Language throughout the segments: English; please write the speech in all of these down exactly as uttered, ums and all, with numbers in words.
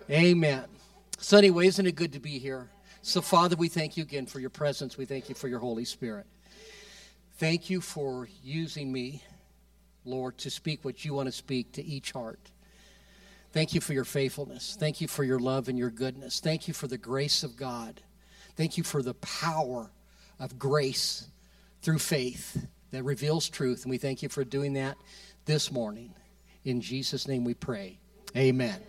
Amen. So anyway, isn't it good to be here? So Father, we thank you again for your presence. We thank you for your Holy Spirit. Thank you for using me, Lord, to speak what you want to speak to each heart. Thank you for your faithfulness. Thank you for your love and your goodness. Thank you for the grace of God. Thank you for the power of grace through faith that reveals truth. And we thank you for doing that this morning. In Jesus' name we pray. Amen.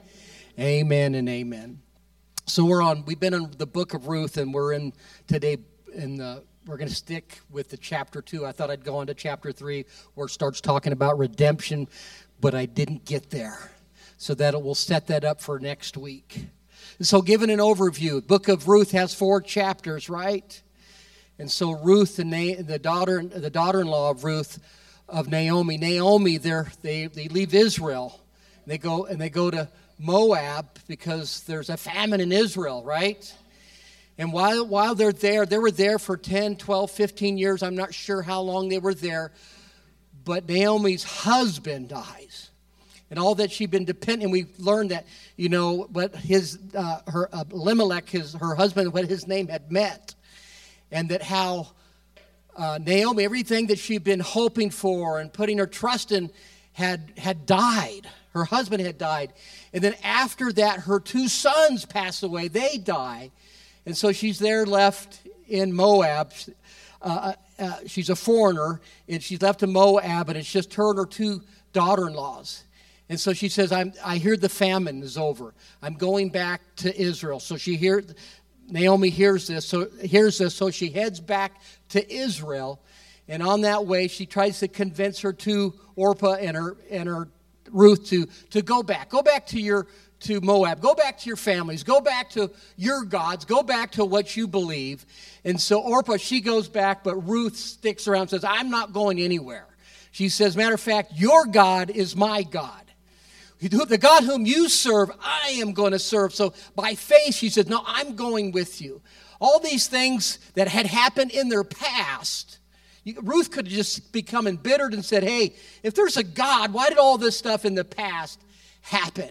Amen and amen. So we're on, we've been in the book of Ruth, and we're in today in the, we're going to stick with the chapter two. I thought I'd go on to chapter three where it starts talking about redemption, but I didn't get there. So that we'll set that up for next week. So given an overview, the book of Ruth has four chapters, right? And so Ruth, and Na- the daughter, the daughter-in-law of Ruth, of Naomi, Naomi, they're, they they leave Israel. They go and they go to Moab because there's a famine in Israel, right? And while while they're there, they were there for ten, twelve, fifteen years. I'm not sure how long they were there. But Naomi's husband dies. And all that she'd been dependent, and we learned that, you know, what his, uh, her, uh, Elimelech, his, her husband, what his name had meant. And that how uh, Naomi, everything that she'd been hoping for and putting her trust in had, had died. Her husband had died. And then after that, her two sons pass away. They die. And so she's there left in Moab. Uh, uh, she's a foreigner, and she's left in Moab, and it's just her and her two daughter-in-laws. And so she says, I'm, I hear the famine is over. I'm going back to Israel. So she hear, Naomi hears this, so hears this, so she heads back to Israel. And on that way, she tries to convince her two Orpah and her and her Ruth to, to go back. Go back to your to Moab. Go back to your families. Go back to your gods. Go back to what you believe. And so Orpah, she goes back, but Ruth sticks around and says, I'm not going anywhere. She says, matter of fact, your God is my God. The God whom you serve, I am going to serve. So by faith, she said, no, I'm going with you. All these things that had happened in their past, Ruth could have just become embittered and said, hey, if there's a God, why did all this stuff in the past happen?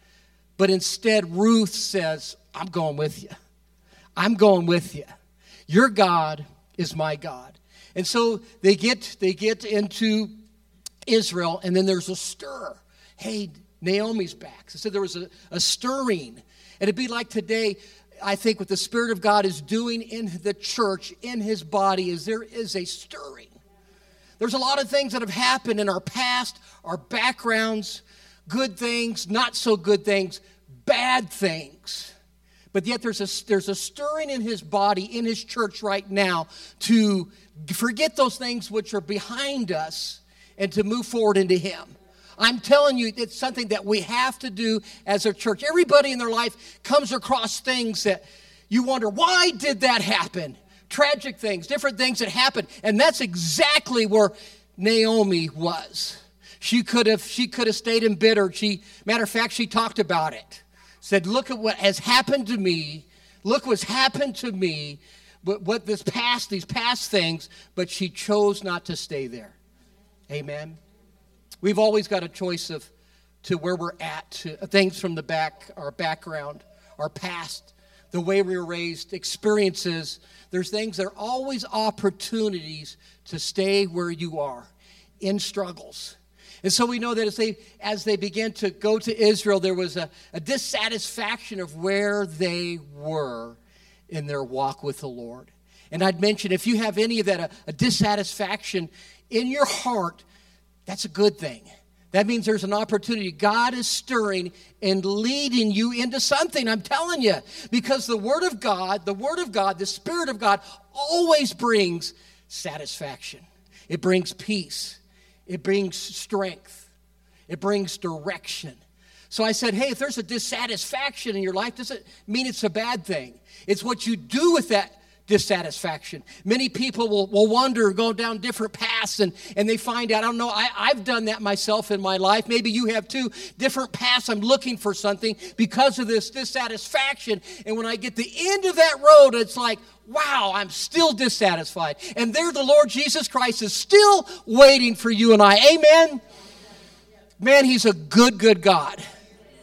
But instead, Ruth says, I'm going with you. I'm going with you. Your God is my God. And so they get they get into Israel, and then there's a stir. Hey, Naomi's back. So there was a, a stirring. And it'd be like today, I think what the Spirit of God is doing in the church, in his body, is there is a stirring. There's a lot of things that have happened in our past, our backgrounds, good things, not so good things, bad things. But yet there's a, there's a stirring in his body, in his church right now, to forget those things which are behind us and to move forward into him. I'm telling you, it's something that we have to do as a church. Everybody in their life comes across things that you wonder, why did that happen? Tragic things, different things that happen. And that's exactly where Naomi was. She could have she could have stayed embittered. She, matter of fact, she talked about it. Said, look at what has happened to me. Look what's happened to me. But what this past, these past things, but she chose not to stay there. Amen. We've always got a choice of to where we're at, to things from the back, our background, our past, the way we were raised, experiences. There's things that are always opportunities to stay where you are in struggles. And so we know that as they as they began to go to Israel, there was a, a dissatisfaction of where they were in their walk with the Lord. And I'd mention, if you have any of that, a, a dissatisfaction in your heart, that's a good thing. That means there's an opportunity. God is stirring and leading you into something, I'm telling you. Because the Word of God, the Word of God, the Spirit of God always brings satisfaction. It brings peace. It brings strength. It brings direction. So I said, hey, if there's a dissatisfaction in your life, doesn't mean it's a bad thing. It's what you do with that dissatisfaction. Many people will, will wonder, go down different paths, and, and they find out, I don't know, I, I've done that myself in my life. Maybe you have too. Different paths, I'm looking for something because of this dissatisfaction. And when I get to the end of that road, it's like, wow, I'm still dissatisfied. And there the Lord Jesus Christ is still waiting for you and I. Amen? Man, he's a good, good God.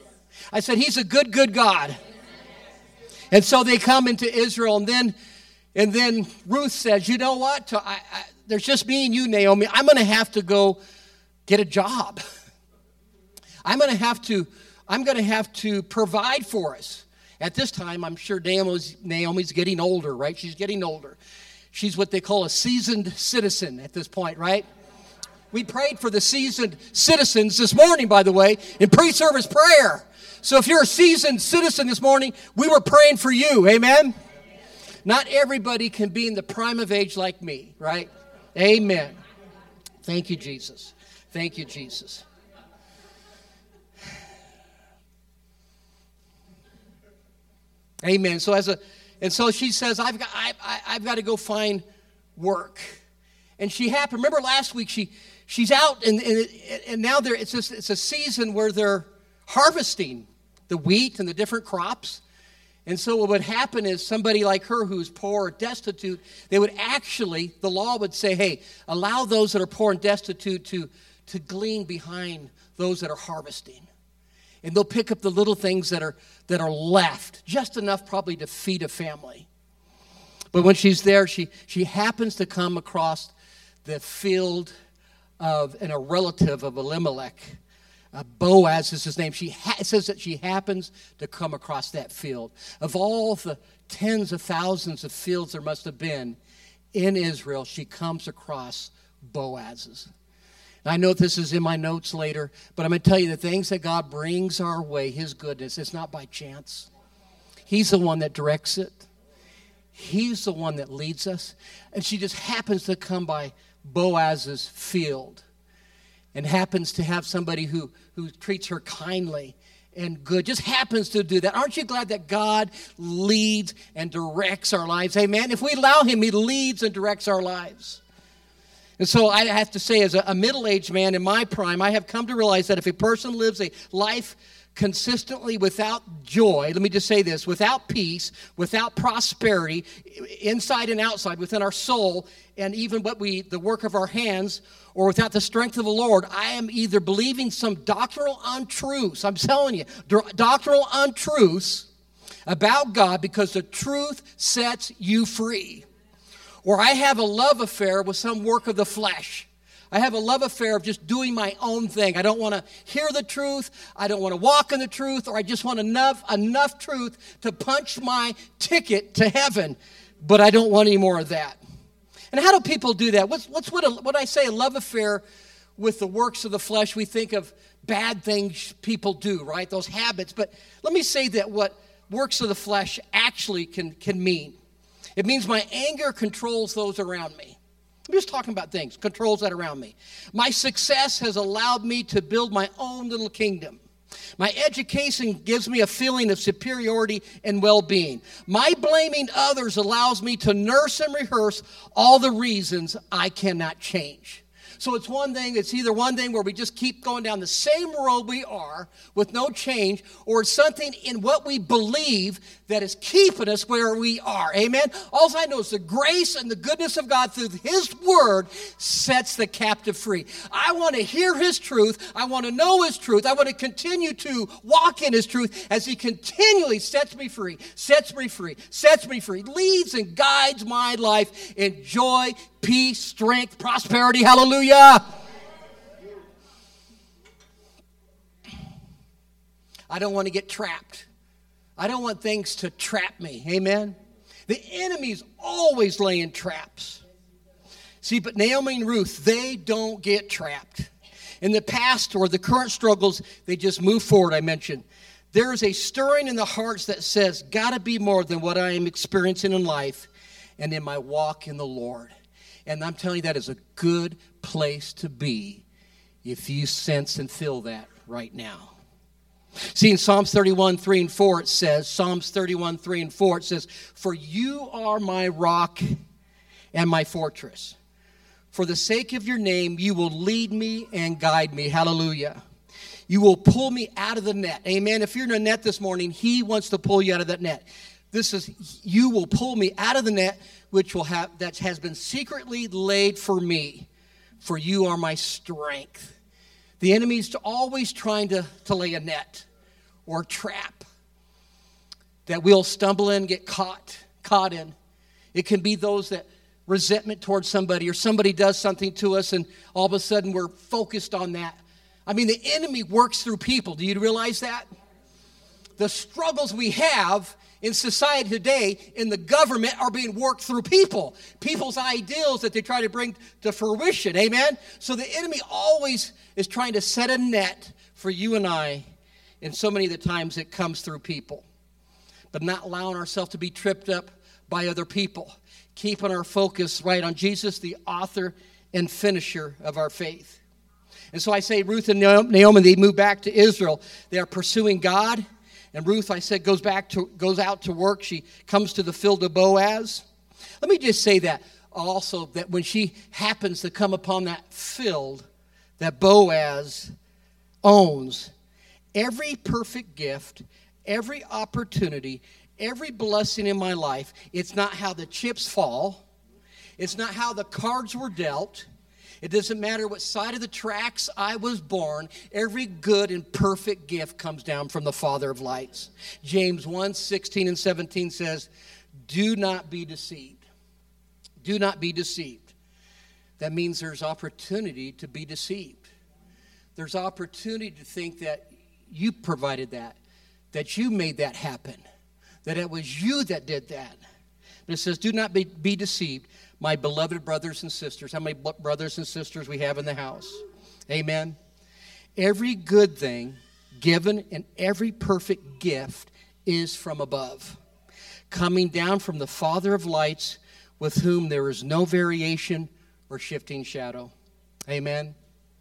I said, he's a good, good God. And so they come into Israel, and then and then Ruth says, you know what? I, I, there's just me and you, Naomi. I'm going to have to go get a job. I'm going to have to, I'm going to have to provide for us. At this time, I'm sure Naomi's, Naomi's getting older, right? She's getting older. She's what they call a seasoned citizen at this point, right? We prayed for the seasoned citizens this morning, by the way, in pre-service prayer. So if you're a seasoned citizen this morning, we were praying for you, amen? Not everybody can be in the prime of age like me, right? Amen. Thank you, Jesus. Thank you, Jesus. Amen. So as a, and so she says, I've got, I, I, I've got to go find work. And she happened. Remember last week she, she's out, and and, and now there it's a, it's a season where they're harvesting the wheat and the different crops. And so what would happen is somebody like her who's poor or destitute, they would actually, the law would say, hey, allow those that are poor and destitute to, to glean behind those that are harvesting. And they'll pick up the little things that are that are left, just enough probably to feed a family. But when she's there, she, she happens to come across the field of, and a relative of Elimelech. Uh, Boaz is his name. She ha- it says that she happens to come across that field. Of all the tens of thousands of fields there must have been in Israel, she comes across Boaz's. And I know this is in my notes later, but I'm going to tell you the things that God brings our way, his goodness, it's not by chance. He's the one that directs it. He's the one that leads us. And she just happens to come by Boaz's field and happens to have somebody who, who treats her kindly and good, just happens to do that. Aren't you glad that God leads and directs our lives? Amen. If we allow him, he leads and directs our lives. And so I have to say, as a, a middle-aged man in my prime, I have come to realize that if a person lives a life consistently without joy, let me just say this, without peace, without prosperity, inside and outside, within our soul, and even what we, the work of our hands, or without the strength of the Lord, I am either believing some doctrinal untruths, I'm telling you, doctrinal untruths about God, because the truth sets you free. Or I have a love affair with some work of the flesh. I have a love affair of just doing my own thing. I don't want to hear the truth. I don't want to walk in the truth. Or I just want enough, enough truth to punch my ticket to heaven. But I don't want any more of that. And how do people do that? What's, what's what, a, what I say, a love affair with the works of the flesh? We think of bad things people do, right? Those habits. But let me say that what works of the flesh actually can, can mean. It means my anger controls those around me. I'm just talking about things, controls that around me. My success has allowed me to build my own little kingdom. My education gives me a feeling of superiority and well-being. My blaming others allows me to nurse and rehearse all the reasons I cannot change. So it's one thing, it's either one thing where we just keep going down the same road we are with no change, or it's something in what we believe that is keeping us where we are. Amen? All I know is the grace and the goodness of God through his word sets the captive free. I want to hear his truth. I want to know his truth. I want to continue to walk in his truth as he continually sets me free, sets me free, sets me free, leads and guides my life in joy, peace, strength, prosperity. Hallelujah. I don't want to get trapped. I don't want things to trap me. Amen. The enemy's always laying traps. See, but Naomi and Ruth, they don't get trapped. In the past or the current struggles, they just move forward, I mentioned. There is a stirring in the hearts that says, gotta be more than what I am experiencing in life and in my walk in the Lord. And I'm telling you, that is a good place to be if you sense and feel that right now. See, in Psalms thirty-one, three and four, it says, Psalms thirty-one, three and four, it says, for you are my rock and my fortress. For the sake of your name, you will lead me and guide me. Hallelujah. You will pull me out of the net. Amen. If you're in a net this morning, he wants to pull you out of that net. This is, you will pull me out of the net, which will have, that has been secretly laid for me. For you are my strength. The enemy's always trying to, to lay a net or a trap that we'll stumble in, get caught, caught in. It can be those that resentment towards somebody, or somebody does something to us and all of a sudden we're focused on that. I mean, the enemy works through people. Do you realize that? The struggles we have in society today, in the government, are being worked through people. People's ideals that they try to bring to fruition. Amen? So the enemy always is trying to set a net for you and I, and so many of the times it comes through people. But not allowing ourselves to be tripped up by other people. Keeping our focus right on Jesus, the author and finisher of our faith. And so I say Ruth and Naomi, they move back to Israel. They are pursuing God. And Ruth, I said, goes back to goes out to work. She comes to the field of Boaz. Let me just say that also, that when she happens to come upon that field that Boaz owns, every perfect gift, every opportunity, every blessing in my life, it's not how the chips fall. It's not how the cards were dealt. It doesn't matter what side of the tracks I was born. Every good and perfect gift comes down from the Father of lights. James one, sixteen and seventeen says, do not be deceived. Do not be deceived. That means there's opportunity to be deceived. There's opportunity to think that you provided that, that you made that happen, that it was you that did that. But it says, do not be, be deceived, my beloved brothers and sisters. How many brothers and sisters we have in the house? Amen. Every good thing given and every perfect gift is from above, coming down from the Father of lights, with whom there is no variation or shifting shadow. Amen.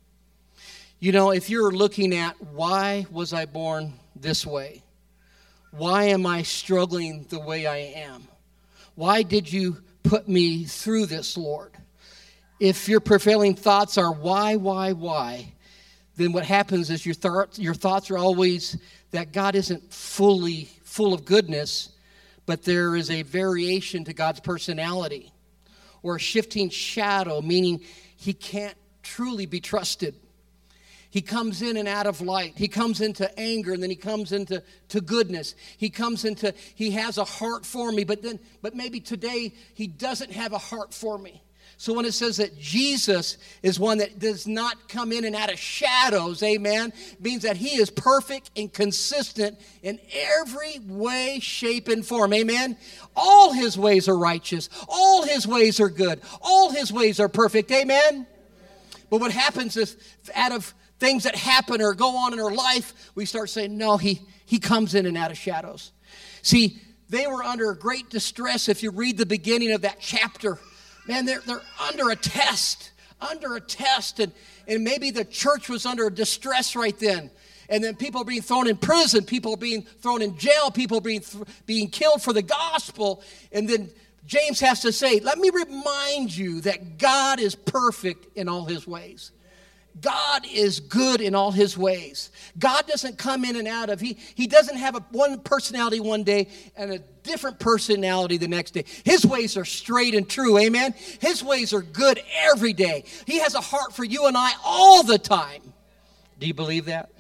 You know, if you're looking at why was I born this way? Why am I struggling the way I am? Why did you put me through this, Lord? If your prevailing thoughts are why, why, why, then what happens is your, th- your thoughts are always that God isn't fully full of goodness, but there is a variation to God's personality, or a shifting shadow, meaning he can't truly be trusted. He comes in and out of light. He comes into anger, and then he comes into to goodness. He comes into, he has a heart for me, but then, but maybe today he doesn't have a heart for me. So when it says that Jesus is one that does not come in and out of shadows, amen, means that he is perfect and consistent in every way, shape, and form, amen. All his ways are righteous. All his ways are good. All his ways are perfect, amen. But what happens is, out of things that happen or go on in our life, we start saying, no, he, he comes in and out of shadows. See, they were under great distress. If you read the beginning of that chapter, man, they're, they're under a test, under a test. And, and maybe the church was under distress right then. And then people are being thrown in prison, people are being thrown in jail, people are being, th- being killed for the gospel. And then James has to say, let me remind you that God is perfect in all his ways. God is good in all his ways. God doesn't come in and out of, he, he doesn't have a one personality one day and a different personality the next day. His ways are straight and true, amen? His ways are good every day. He has a heart for you and I all the time. Do you believe that?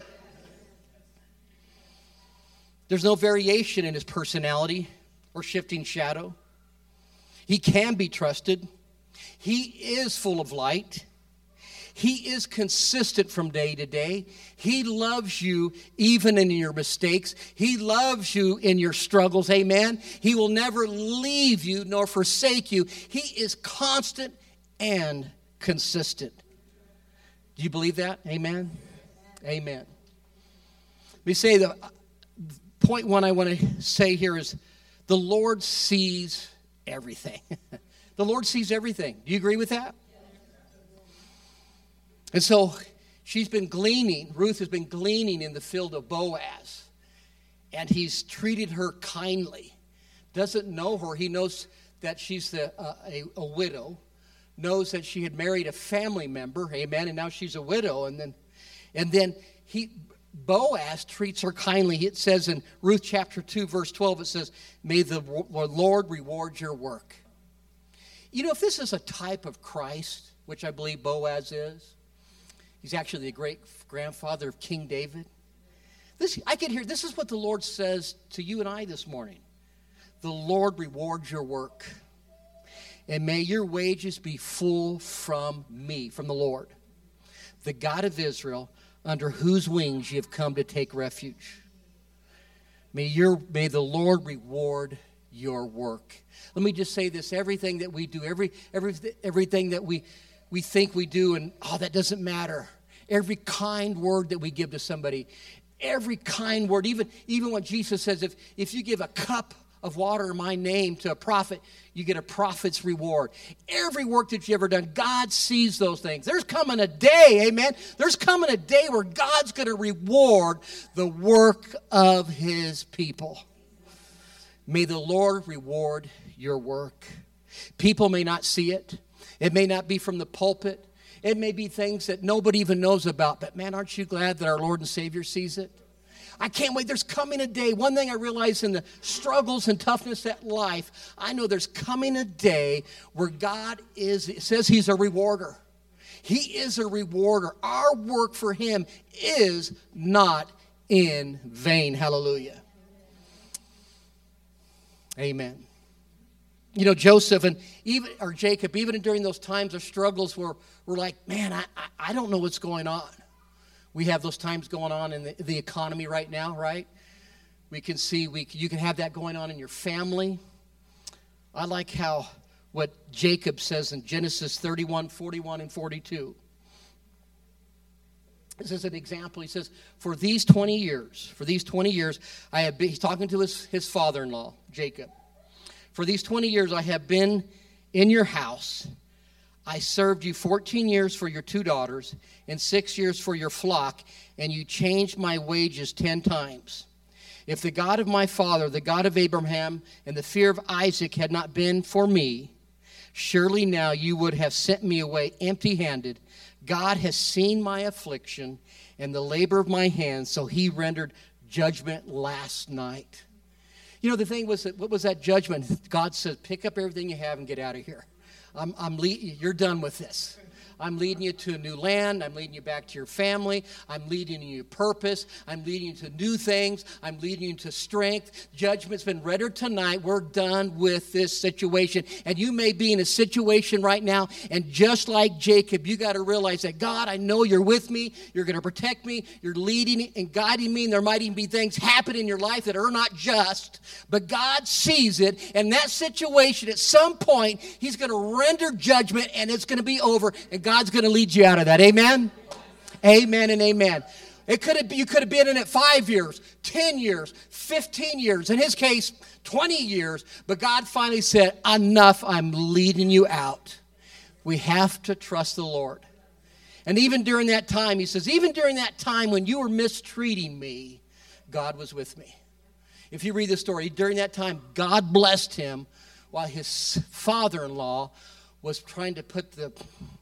There's no variation in his personality or shifting shadow. He can be trusted. He is full of light. He is consistent from day to day. He loves you even in your mistakes. He loves you in your struggles, amen? He will never leave you nor forsake you. He is constant and consistent. Do you believe that? Amen? Amen. Let me say the point one I want to say here is the Lord sees everything. The Lord sees everything. Do you agree with that? And so she's been gleaning, Ruth has been gleaning in the field of Boaz. And he's treated her kindly. Doesn't know her. He knows that she's the, uh, a, a widow. Knows that she had married a family member. Amen. And now she's a widow. And then, and then he, Boaz treats her kindly. It says in Ruth chapter two, verse twelve, it says, may the Lord reward your work. You know, if this is a type of Christ, which I believe Boaz is, he's actually the great-grandfather of King David. This, I can hear, this is what the Lord says to you and I this morning. The Lord rewards your work. And may your wages be full from me, from the Lord, the God of Israel, under whose wings you have come to take refuge. May your may the Lord reward your work. Let me just say this, everything that we do, every every everything that we we think we do, and oh, that doesn't matter. Every kind word that we give to somebody, every kind word, even, even what Jesus says, if, if you give a cup of water in my name to a prophet, you get a prophet's reward. Every work that you've ever done, God sees those things. There's coming a day, amen? There's coming a day where God's going to reward the work of his people. May the Lord reward your work. People may not see it. It may not be from the pulpit. It may be things that nobody even knows about. But man, aren't you glad that our Lord and Savior sees it? I can't wait. There's coming a day. One thing I realize in the struggles and toughness at life, I know there's coming a day where God is, it says he's a rewarder. He is a rewarder. Our work for him is not in vain. Hallelujah. Amen. You know, Joseph and even, or Jacob, even during those times of struggles where we're like, man, I, I, I don't know what's going on. We have those times going on in the, the economy right now, right? We can see, we you can have that going on in your family. I like how, what Jacob says in Genesis thirty-one, forty-one, and forty-two. This is an example. He says, for these twenty years, for these twenty years, I have been, he's talking to his, his father-in-law, Jacob. For these twenty years, I have been in your house. I served you fourteen years for your two daughters and six years for your flock, and you changed my wages ten times. If the God of my father, the God of Abraham, and the fear of Isaac had not been for me, surely now you would have sent me away empty-handed. God has seen my affliction and the labor of my hands, so he rendered judgment last night. You know, the thing was, that, what was that judgment? God said, pick up everything you have and get out of here. I'm, I'm le- you're done with this. I'm leading you to a new land. I'm leading you back to your family. I'm leading you to purpose. I'm leading you to new things. I'm leading you to strength. Judgment's been rendered tonight. We're done with this situation. And you may be in a situation right now, and just like Jacob, you got to realize that, God, I know you're with me. You're going to protect me. You're leading and guiding me. And there might even be things happen in your life that are not just. But God sees it. And that situation, at some point, he's going to render judgment, and it's going to be over. And God God's going to lead you out of that. Amen? Amen and amen. It could have been, you could have been in it five years, ten years, fifteen years. In his case, twenty years. But God finally said, enough, I'm leading you out. We have to trust the Lord. And even during that time, he says, even during that time when you were mistreating me, God was with me. If you read the story, during that time, God blessed him while his father-in-law was trying to put the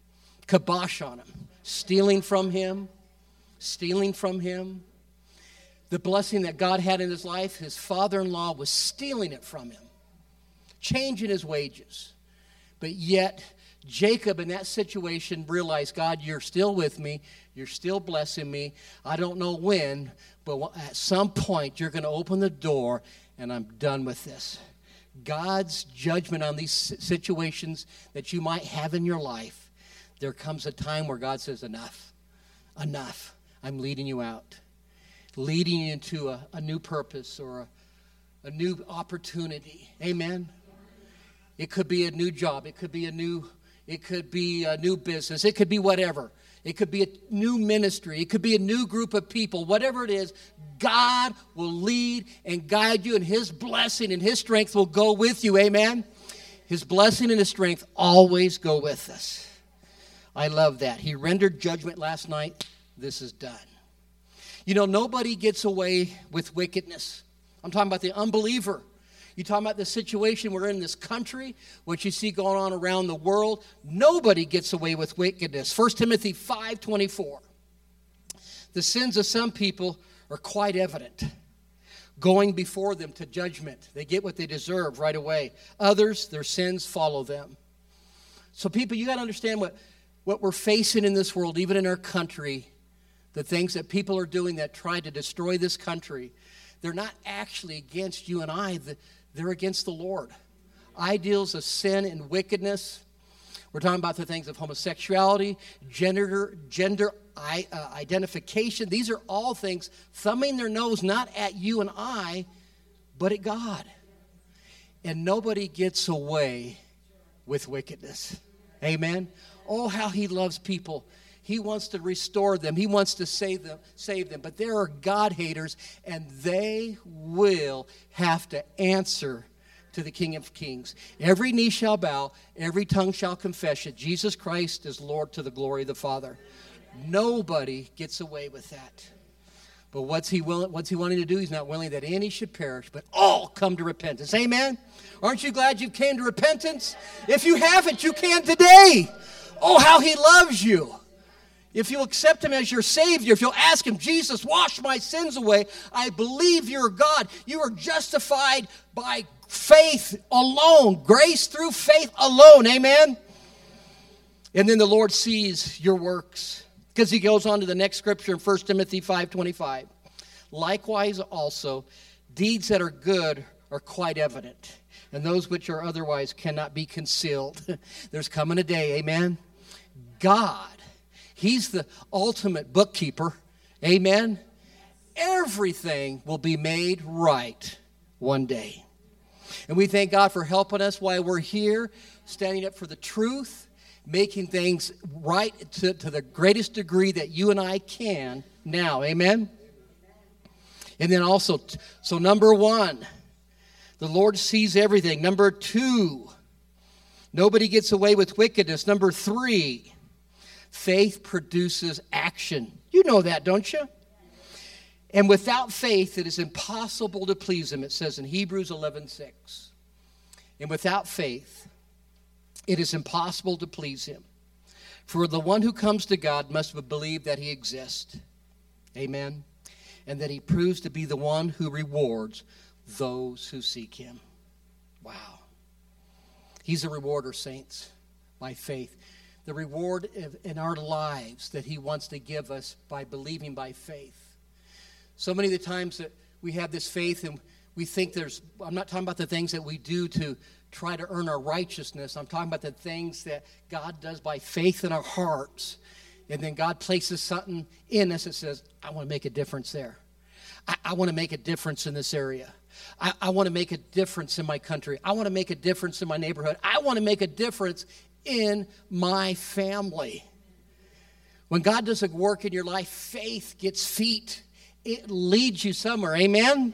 kibosh on him, stealing from him, stealing from him. The blessing that God had in his life, his father-in-law was stealing it from him, changing his wages. But yet, Jacob in that situation realized, God, you're still with me. You're still blessing me. I don't know when, but at some point, you're going to open the door, and I'm done with this. God's judgment on these situations that you might have in your life, there comes a time where God says, enough, enough. I'm leading you out, leading you into a, a new purpose or a, a new opportunity. Amen. It could be a new job. It could be a new, it could be a new business. It could be whatever. It could be a new ministry. It could be a new group of people. Whatever it is, God will lead and guide you, and his blessing and his strength will go with you. Amen. His blessing and his strength always go with us. I love that. He rendered judgment last night. This is done. You know, nobody gets away with wickedness. I'm talking about the unbeliever. You're talking about the situation we're in this country, what you see going on around the world. Nobody gets away with wickedness. First Timothy five twenty-four. The sins of some people are quite evident, going before them to judgment. They get what they deserve right away. Others, their sins follow them. So people, you got to understand what What we're facing in this world, even in our country, the things that people are doing that try to destroy this country, they're not actually against you and I. They're against the Lord. Ideals of sin and wickedness. We're talking about the things of homosexuality, gender, gender uh, identification. These are all things thumbing their nose not at you and I, but at God. And nobody gets away with wickedness. Amen? Oh, how he loves people. He wants to restore them. He wants to save them, save them. But there are God haters, and they will have to answer to the King of Kings. Every knee shall bow, every tongue shall confess that Jesus Christ is Lord to the glory of the Father. Nobody gets away with that. But what's he willing, what's he wanting to do? He's not willing that any should perish, but all come to repentance. Amen? Aren't you glad you came to repentance? If you haven't, you can today. Oh, how he loves you. If you'll accept him as your Savior, if you'll ask him, Jesus, wash my sins away, I believe you're God. You are justified by faith alone, grace through faith alone, amen? And then the Lord sees your works, because he goes on to the next scripture in First Timothy five twenty-five. Likewise also, deeds that are good are quite evident, and those which are otherwise cannot be concealed. There's coming a day, amen? God, he's the ultimate bookkeeper, amen? Everything will be made right one day. And we thank God for helping us while we're here, standing up for the truth, making things right to, to the greatest degree that you and I can now. Amen? And then also, so number one, the Lord sees everything. Number two, nobody gets away with wickedness. Number three, faith produces action. You know that, don't you? And without faith, it is impossible to please him, it says in Hebrews eleven six. And without faith, it is impossible to please him. For the one who comes to God must believe that he exists. Amen. And that he proves to be the one who rewards those who seek him. Wow. He's a rewarder, saints, by faith. The reward in our lives that he wants to give us by believing by faith. So many of the times that we have this faith and we think there's, I'm not talking about the things that we do to try to earn our righteousness. I'm talking about the things that God does by faith in our hearts. And then God places something in us that says, I want to make a difference there. I, I want to make a difference in this area. I, I want to make a difference in my country. I want to make a difference in my neighborhood. I want to make a difference in my family. When God does a work in your life, faith gets feet. It leads you somewhere, amen?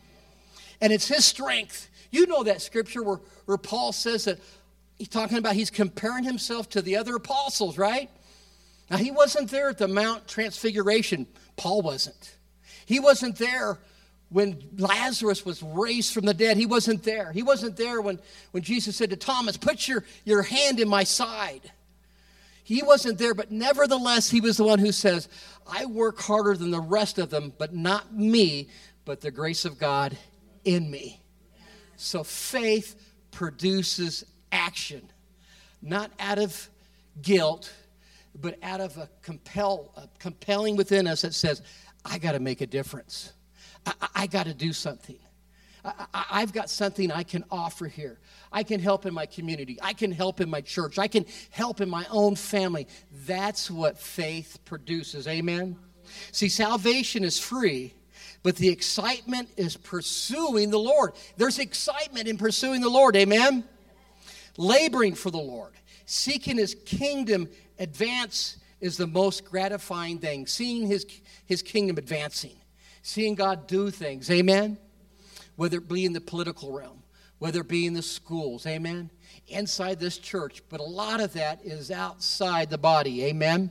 And it's his strength. You know that scripture where, where Paul says that he's talking about he's comparing himself to the other apostles, right? Now, he wasn't there at the Mount Transfiguration. Paul wasn't. He wasn't there when Lazarus was raised from the dead. He wasn't there. He wasn't there when, when Jesus said to Thomas, put your, your hand in my side. He wasn't there, but nevertheless, he was the one who says, I work harder than the rest of them, but not me, but the grace of God in me. So faith produces action, not out of guilt, but out of a compel, a compelling within us that says, I got to make a difference. I, I got to do something. I, I, I've got something I can offer here. I can help in my community. I can help in my church. I can help in my own family. That's what faith produces. Amen? See, salvation is free, but the excitement is pursuing the Lord. There's excitement in pursuing the Lord. Amen? Laboring for the Lord. Seeking his kingdom advance is the most gratifying thing. Seeing his, his kingdom advancing. Seeing God do things. Amen? Whether it be in the political realm, whether it be in the schools, amen, inside this church, but a lot of that is outside the body, amen.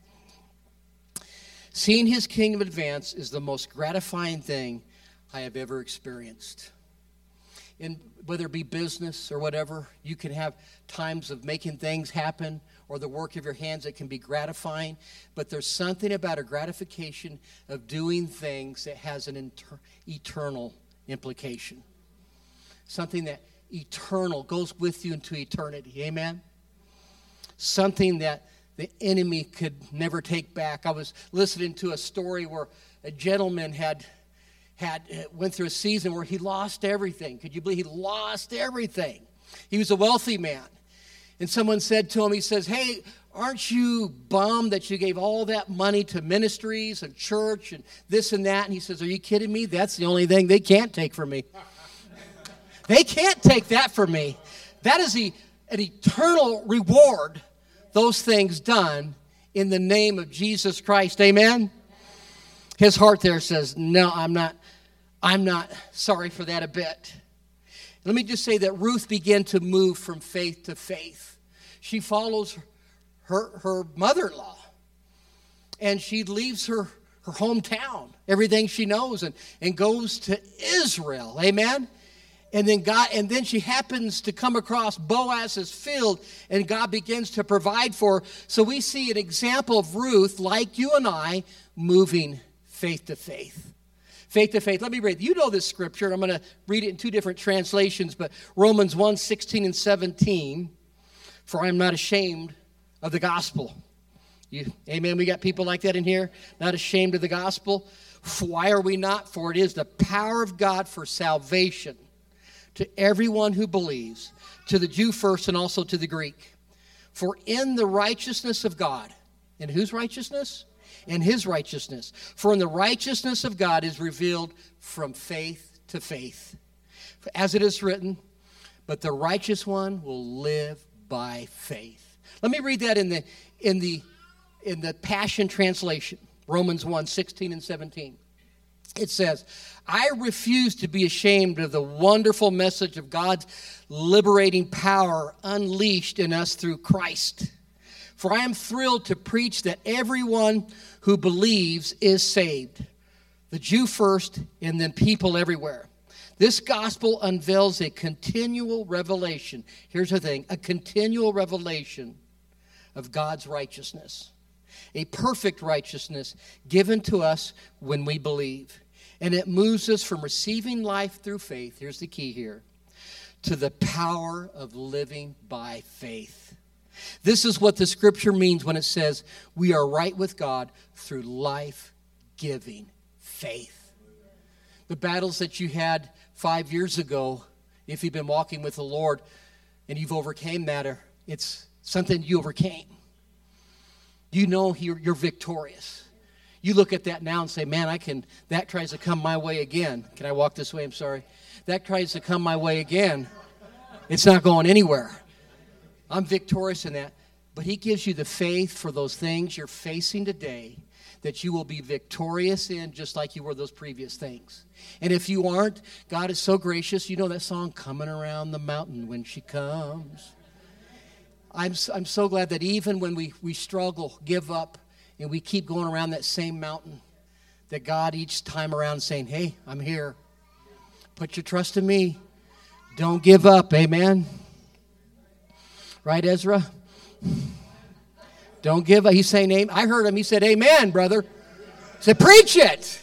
Seeing his kingdom advance is the most gratifying thing I have ever experienced. And whether it be business or whatever, you can have times of making things happen or the work of your hands that can be gratifying, but there's something about a gratification of doing things that has an inter- eternal implication. Something that eternal goes with you into eternity. Amen? Something that the enemy could never take back. I was listening to a story where a gentleman had had went through a season where he lost everything. Could you believe he lost everything? He was a wealthy man. And someone said to him, he says, hey, aren't you bummed that you gave all that money to ministries and church and this and that? And he says, are you kidding me? That's the only thing they can't take from me. They can't take that from me. That is a, an eternal reward, those things done in the name of Jesus Christ. Amen? His heart there says, no, I'm not, I'm not sorry for that a bit. Let me just say that Ruth began to move from faith to faith. She follows her, her mother-in-law, and she leaves her, her hometown, everything she knows, and, and goes to Israel. Amen? And then God, and then she happens to come across Boaz's field, and God begins to provide for her. So we see an example of Ruth, like you and I, moving faith to faith. Faith to faith. Let me read. You know this scripture. I'm going to read it in two different translations, but Romans one, sixteen and seventeen. For I am not ashamed of the gospel. You, amen. We got people like that in here. Not ashamed of the gospel. Why are we not? For it is the power of God for salvation to everyone who believes, to the Jew first and also to the Greek. For in the righteousness of God, in whose righteousness? In his righteousness. For in the righteousness of God is revealed from faith to faith. As it is written, but the righteous one will live by faith. Let me read that in the in the in the Passion Translation, Romans one, sixteen and seventeen. It says, I refuse to be ashamed of the wonderful message of God's liberating power unleashed in us through Christ. For I am thrilled to preach that everyone who believes is saved, the Jew first and then people everywhere. This gospel unveils a continual revelation. Here's the thing, a continual revelation of God's righteousness, a perfect righteousness given to us when we believe. And it moves us from receiving life through faith, here's the key here, to the power of living by faith. This is what the scripture means when it says we are right with God through life-giving faith. The battles that you had five years ago, if you've been walking with the Lord and you've overcame that, or it's something you overcame. You know you're, you're victorious. You look at that now and say, man, I can, that tries to come my way again. Can I walk this way? I'm sorry. That tries to come my way again. It's not going anywhere. I'm victorious in that. But he gives you the faith for those things you're facing today that you will be victorious in just like you were those previous things. And if you aren't, God is so gracious. You know that song, Coming Around the Mountain When She Comes. I'm, I'm so glad that even when we, we struggle, give up, and we keep going around that same mountain, that God each time around saying, hey, I'm here. Put your trust in me. Don't give up. Amen. Right, Ezra? Don't give up. He's saying amen. I heard him. He said, amen, brother. He said, preach it.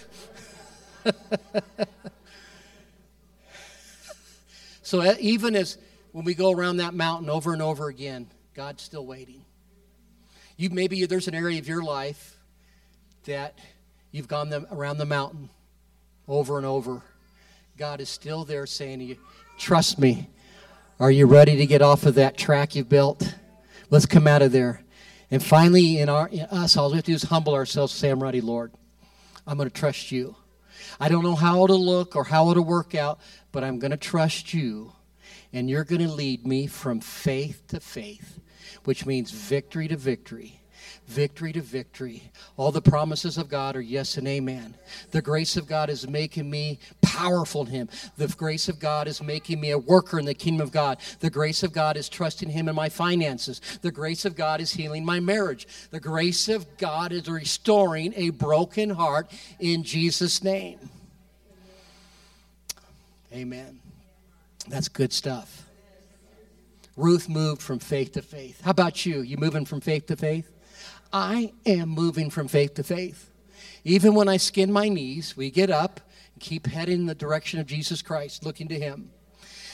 So even as when we go around that mountain over and over again, God's still waiting. You maybe there's an area of your life that you've gone them around the mountain over and over. God is still there saying to you, trust me. Are you ready to get off of that track you've built? Let's come out of there. And finally, in our in us, all we have to do is humble ourselves and say, I'm ready, Lord. I'm going to trust you. I don't know how it'll look or how it'll work out, but I'm going to trust you. And you're going to lead me from faith to faith, which means victory to victory. Victory to victory. All the promises of God are yes and amen. The grace of God is making me powerful in him. The grace of God is making me a worker in the kingdom of God. The grace of God is trusting him in my finances. The grace of God is healing my marriage. The grace of God is restoring a broken heart in Jesus' name. Amen. That's good stuff. Ruth moved from faith to faith. How about you? You moving from faith to faith? I am moving from faith to faith. Even when I skin my knees, we get up and keep heading in the direction of Jesus Christ, looking to him.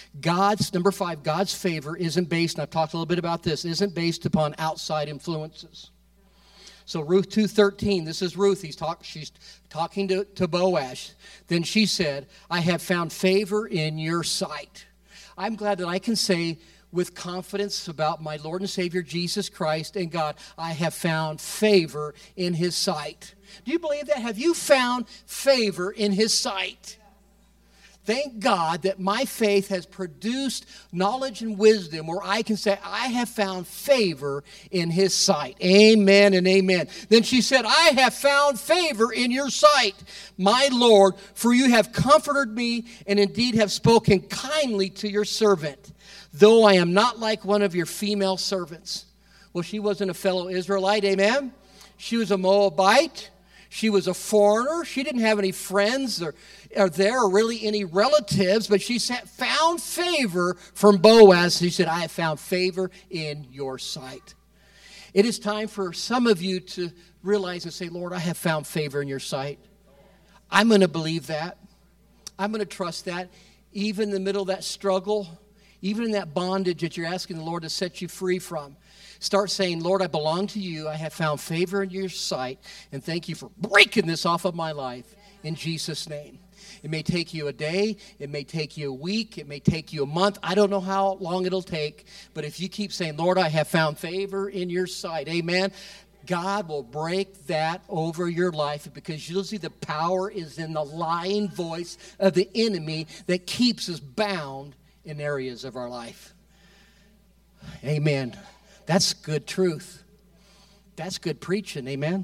God's, number five, God's favor isn't based, and I've talked a little bit about this, isn't based upon outside influences. So Ruth two thirteen, this is Ruth. He's talk, she's talking to, to Boaz. Then she said, I have found favor in your sight. I'm glad that I can say with confidence about my Lord and Savior Jesus Christ and God, I have found favor in his sight. Do you believe that? Have you found favor in his sight? Thank God that my faith has produced knowledge and wisdom where I can say, I have found favor in his sight. Amen and amen. Then she said, I have found favor in your sight, my Lord, for you have comforted me and indeed have spoken kindly to your servant, though I am not like one of your female servants. Well, she wasn't a fellow Israelite, amen? She was a Moabite. She was a foreigner. She didn't have any friends or, or there or really any relatives, but she found favor from Boaz. She said, I have found favor in your sight. It is time for some of you to realize and say, Lord, I have found favor in your sight. I'm going to believe that. I'm going to trust that. Even in the middle of that struggle, even in that bondage that you're asking the Lord to set you free from, start saying, Lord, I belong to you. I have found favor in your sight. And thank you for breaking this off of my life in Jesus' name. It may take you a day. It may take you a week. It may take you a month. I don't know how long it'll take. But if you keep saying, Lord, I have found favor in your sight, amen, God will break that over your life because you'll see the power is in the lying voice of the enemy that keeps us bound in areas of our life. Amen. That's good truth. That's good preaching, amen?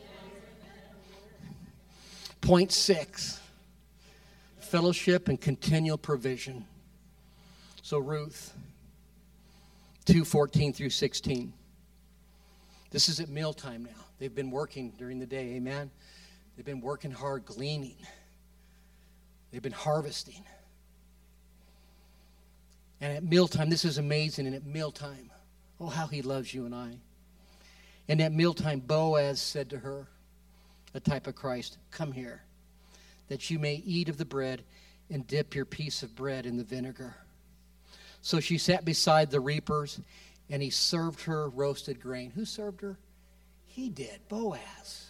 Point six, fellowship and continual provision. So Ruth, two fourteen through sixteen. This is at mealtime now. They've been working during the day, amen? They've been working hard, gleaning. They've been harvesting. And at mealtime, this is amazing, and at mealtime, oh, how he loves you and I. And at mealtime, Boaz said to her, a type of Christ, come here, that you may eat of the bread and dip your piece of bread in the vinegar. So she sat beside the reapers, and he served her roasted grain. Who served her? He did, Boaz.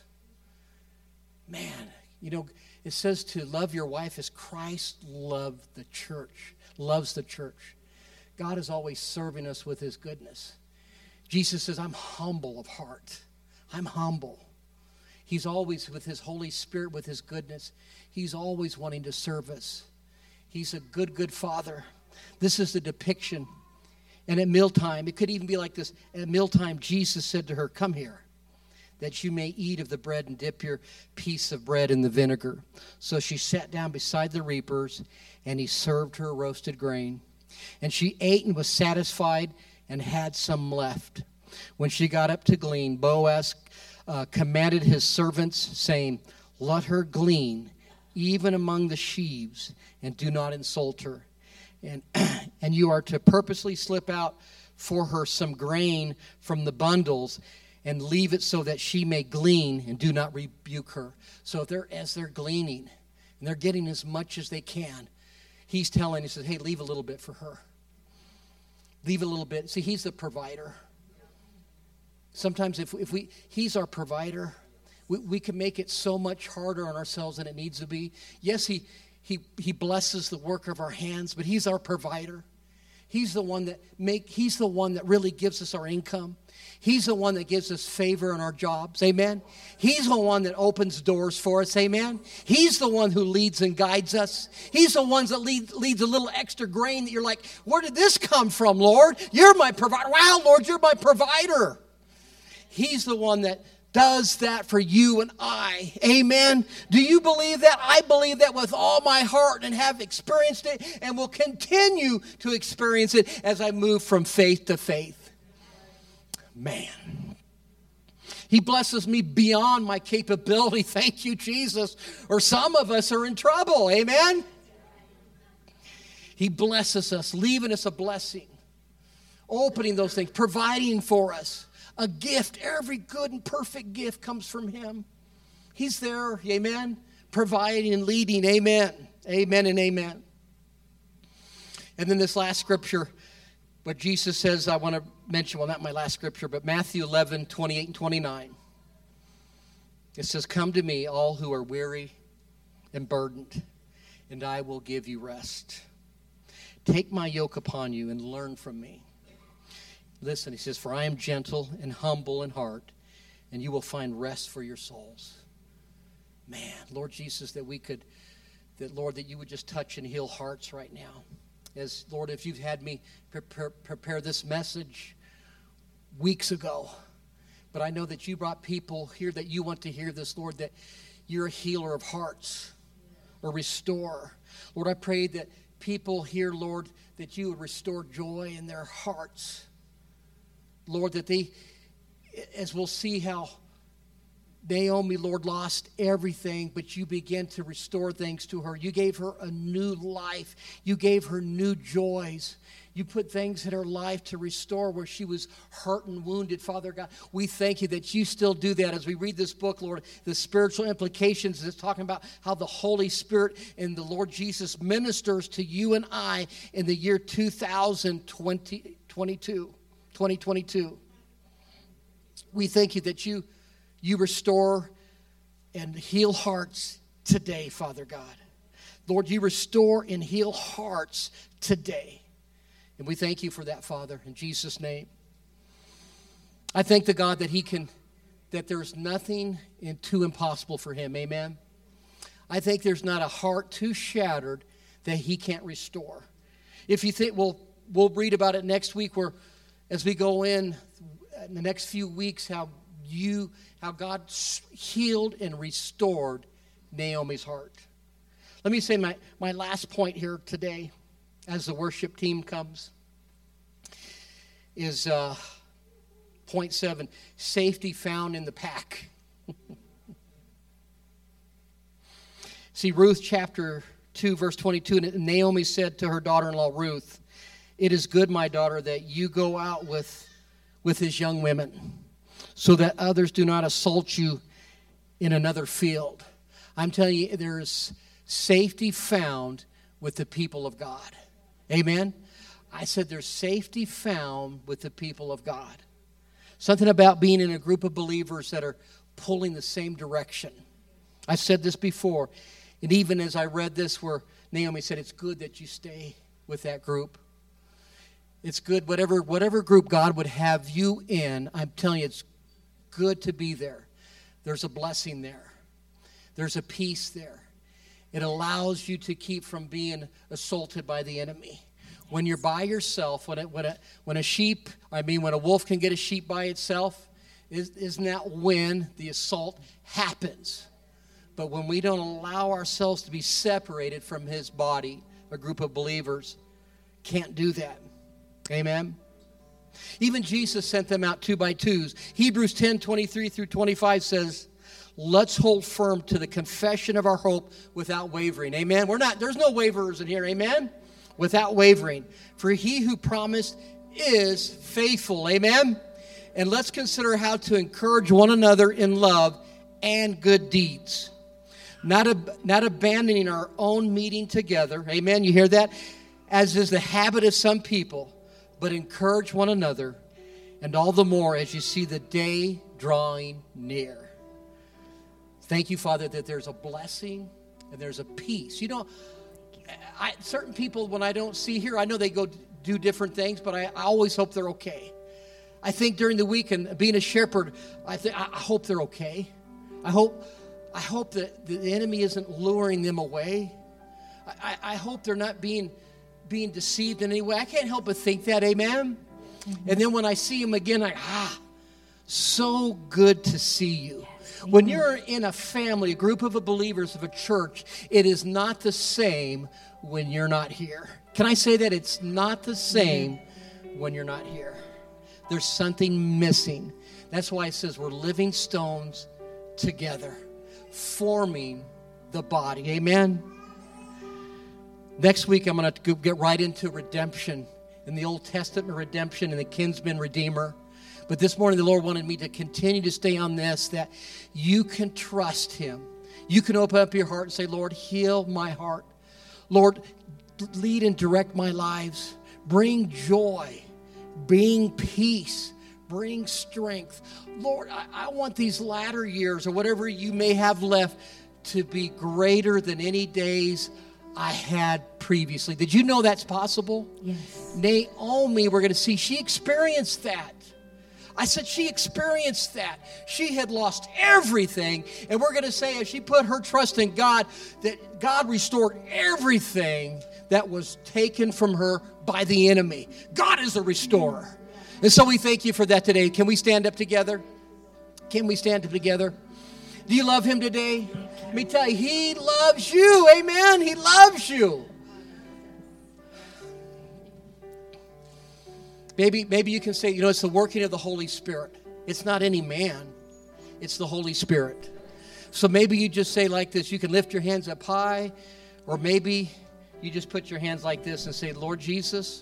Man, you know, it says to love your wife as Christ loved the church, loves the church. God is always serving us with his goodness. Jesus says, I'm humble of heart. I'm humble. He's always with his Holy Spirit, with his goodness. He's always wanting to serve us. He's a good, good Father. This is the depiction. And at mealtime, it could even be like this. At mealtime, Jesus said to her, come here, that you may eat of the bread and dip your piece of bread in the vinegar. So she sat down beside the reapers, and he served her roasted grain. And she ate and was satisfied and had some left. When she got up to glean, Boaz uh, commanded his servants, saying, let her glean even among the sheaves, and do not insult her. And, and you are to purposely slip out for her some grain from the bundles and leave it so that she may glean, and do not rebuke her. So if they're, as they're gleaning, and they're getting as much as they can, he's telling, he says, hey, leave a little bit for her. Leave a little bit. See, he's the provider. Sometimes if, if we, he's our provider, we, we can make it so much harder on ourselves than it needs to be. Yes, he, he, he blesses the work of our hands, but he's our provider. He's the one that make, he's the one that really gives us our income. He's the one that gives us favor in our jobs, amen? He's the one that opens doors for us, amen? He's the one who leads and guides us. He's the one that lead, leads a little extra grain that you're like, where did this come from, Lord? You're my provider. Wow, Lord, you're my provider. He's the one that does that for you and I, amen? Do you believe that? I believe that with all my heart and have experienced it and will continue to experience it as I move from faith to faith. Man, he blesses me beyond my capability. Thank you, Jesus. Or some of us are in trouble. Amen. He blesses us, leaving us a blessing, opening those things, providing for us a gift. Every good and perfect gift comes from him. He's there. Amen. Providing and leading. Amen. Amen and amen. And then this last scripture, what Jesus says, I want to mention, well, not my last scripture, but Matthew eleven, twenty-eight and twenty-nine. It says, come to me, all who are weary and burdened, and I will give you rest. Take my yoke upon you and learn from me. Listen, he says, for I am gentle and humble in heart, and you will find rest for your souls. Man, Lord Jesus, that we could, that Lord, that you would just touch and heal hearts right now. As Lord, if you've had me prepare, prepare this message weeks ago, but I know that you brought people here that you want to hear this, Lord, that you're a healer of hearts, or restorer. Lord, I pray that people here, Lord, that you would restore joy in their hearts. Lord, that they, as we'll see how Naomi, Lord, lost everything, but you began to restore things to her. You gave her a new life. You gave her new joys. You put things in her life to restore where she was hurt and wounded, Father God. We thank you that you still do that. As we read this book, Lord, the spiritual implications, it's talking about how the Holy Spirit and the Lord Jesus ministers to you and I in the year two thousand twenty-two. We thank you that you, you restore and heal hearts today, Father God. Lord, you restore and heal hearts today. And we thank you for that, Father, in Jesus' name. I thank the God that he can, that there's nothing in too impossible for him. Amen. I think there's not a heart too shattered that he can't restore. If you think, we'll, we'll read about it next week, where as we go in, in the next few weeks, how you, how God healed and restored Naomi's heart. Let me say my, my last point here today, as the worship team comes, is uh, point seven, safety found in the pack. See, Ruth chapter two, verse twenty-two, and Naomi said to her daughter-in-law Ruth, it is good, my daughter, that you go out with, with his young women, so that others do not assault you in another field. I'm telling you, there's safety found with the people of God. Amen? I said there's safety found with the people of God. Something about being in a group of believers that are pulling the same direction. I've said this before, and even as I read this where Naomi said it's good that you stay with that group. It's good, whatever, whatever group God would have you in, I'm telling you, it's good to be there. There's a blessing there. There's a peace there. It allows you to keep from being assaulted by the enemy. When you're by yourself, when a, when a, when a sheep, I mean, when a wolf can get a sheep by itself, is, isn't that when the assault happens? But when we don't allow ourselves to be separated from his body, a group of believers can't do that. Amen? Even Jesus sent them out two by twos. Hebrews ten, twenty-three through twenty-five says, let's hold firm to the confession of our hope without wavering. Amen? We're not, there's no waverers in here. Amen? Without wavering. For he who promised is faithful. Amen? And let's consider how to encourage one another in love and good deeds. Not, ab- not abandoning our own meeting together. Amen? You hear that? As is the habit of some people. But encourage one another. And all the more as you see the day drawing near. Thank you, Father, that there's a blessing and there's a peace. You know, I, certain people, when I don't see here, I know they go do different things, but I, I always hope they're okay. I think during the week, and being a shepherd, I, th- I hope they're okay. I hope I hope that the enemy isn't luring them away. I, I hope they're not being, being deceived in any way. I can't help but think that, amen? Mm-hmm. And then when I see them again, I, ah, so good to see you. When you're in a family, a group of believers of a church, it is not the same when you're not here. Can I say that? It's not the same when you're not here. There's something missing. That's why it says we're living stones together, forming the body. Amen? Next week, I'm going to get right into redemption. In the Old Testament, redemption and the kinsman redeemer. But this morning, the Lord wanted me to continue to stay on this, that you can trust him. You can open up your heart and say, Lord, heal my heart. Lord, lead and direct my lives. Bring joy. Bring peace. Bring strength. Lord, I, I want these latter years or whatever you may have left to be greater than any days I had previously. Did you know that's possible? Yes. Naomi, we're going to see, she experienced that. I said she experienced that. She had lost everything. And we're going to say as she put her trust in God, that God restored everything that was taken from her by the enemy. God is a restorer. And so we thank you for that today. Can we stand up together? Can we stand up together? Do you love him today? Let me tell you, he loves you. Amen. He loves you. Maybe, maybe you can say, you know, it's the working of the Holy Spirit. It's not any man. It's the Holy Spirit. So maybe you just say like this. You can lift your hands up high, or maybe you just put your hands like this and say, Lord Jesus,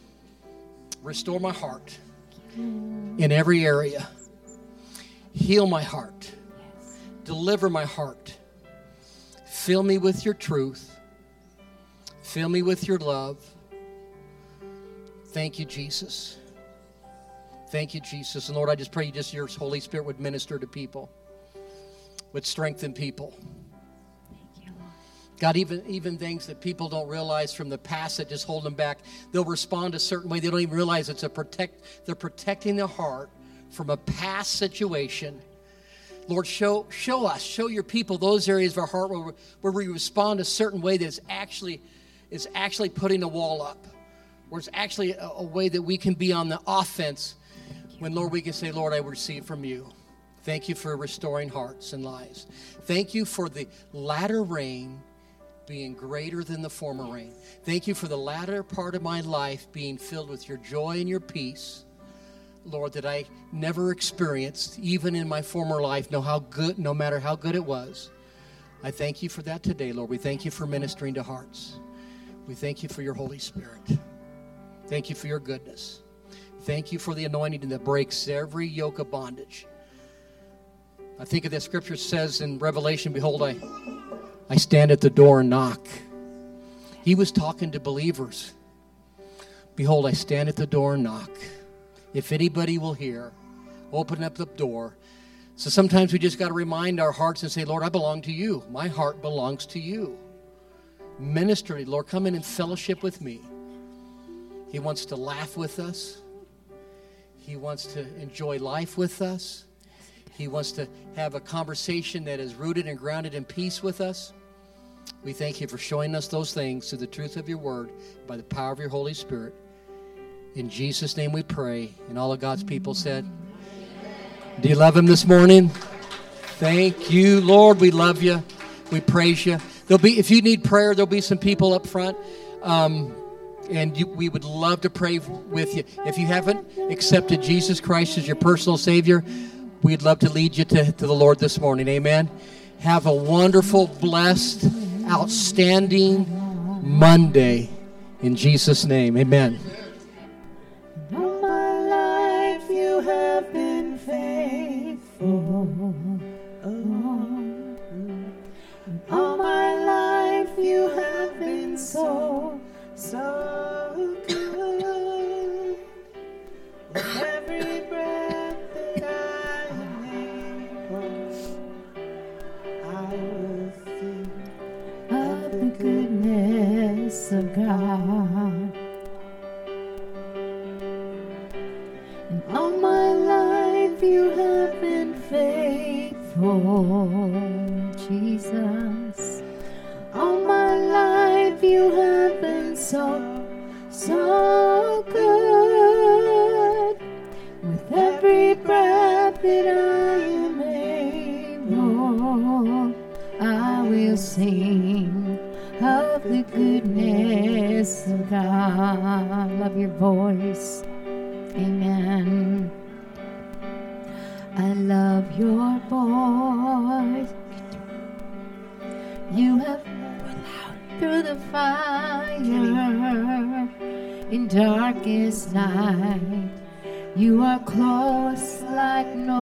restore my heart in every area. Heal my heart. Deliver my heart. Fill me with your truth. Fill me with your love. Thank you, Jesus. Thank you, Jesus. And Lord, I just pray you just your Holy Spirit would minister to people, would strengthen people. Thank you, Lord. God, even, even things that people don't realize from the past that just hold them back, they'll respond a certain way. They don't even realize it's a protect. They're protecting their heart from a past situation. Lord, show show us, show your people those areas of our heart where, where we respond a certain way that is actually, is actually putting a wall up. Where it's actually a, a way that we can be on the offense when, Lord, we can say, Lord, I receive from you. Thank you for restoring hearts and lives. Thank you for the latter rain being greater than the former rain. Thank you for the latter part of my life being filled with your joy and your peace, Lord, that I never experienced, even in my former life, no how good, no matter how good it was. I thank you for that today, Lord. We thank you for ministering to hearts. We thank you for your Holy Spirit. Thank you for your goodness. Thank you for the anointing that breaks every yoke of bondage. I think of the scripture says in Revelation, behold, I, I stand at the door and knock. He was talking to believers. Behold, I stand at the door and knock. If anybody will hear, open up the door. So sometimes we just got to remind our hearts and say, Lord, I belong to you. My heart belongs to you. Ministry, Lord, come in and fellowship with me. He wants to laugh with us. He wants to enjoy life with us. He wants to have a conversation that is rooted and grounded in peace with us. We thank you for showing us those things through the truth of your word by the power of your Holy Spirit. In Jesus' name we pray. And all of God's people said, do you love him this morning? Thank you, Lord. We love you. We praise you. There'll be, if you need prayer, there'll be some people up front. Um, And you, we would love to pray with you. If you haven't accepted Jesus Christ as your personal Savior, we'd love to lead you to, to the Lord this morning. Amen. Have a wonderful, blessed, outstanding Monday. In Jesus' name, amen. All my life you have been faithful. All my life you have been so So good. With every breath that I am able, I will sing of the goodness of God. And all my life you have been faithful, Jesus. All my life you have been so, so good. With every breath that I am able, I will sing of the goodness of God. Love your voice. Amen. I love your voice. You have through the fire in darkest night. You are close like no